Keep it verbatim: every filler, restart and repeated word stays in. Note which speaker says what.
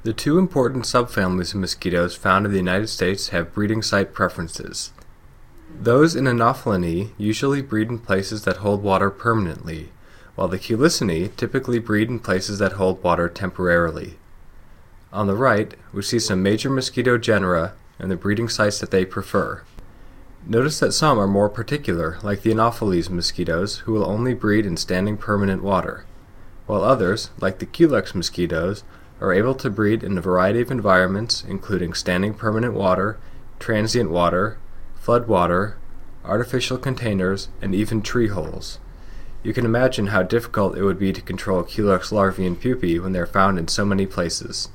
Speaker 1: The two important subfamilies of mosquitoes found in the United States have breeding site preferences. Those in Anopheline usually breed in places that hold water permanently, while the Culicinae typically breed in places that hold water temporarily. On the right, we see some major mosquito genera and the breeding sites that they prefer. Notice that some are more particular, like the Anopheles mosquitoes, who will only breed in standing permanent water, while others, like the Culex mosquitoes, are able to breed in a variety of environments, including standing permanent water, transient water, flood water, artificial containers, and even tree holes. You can imagine how difficult it would be to control Culex larvae and pupae when they are found in so many places.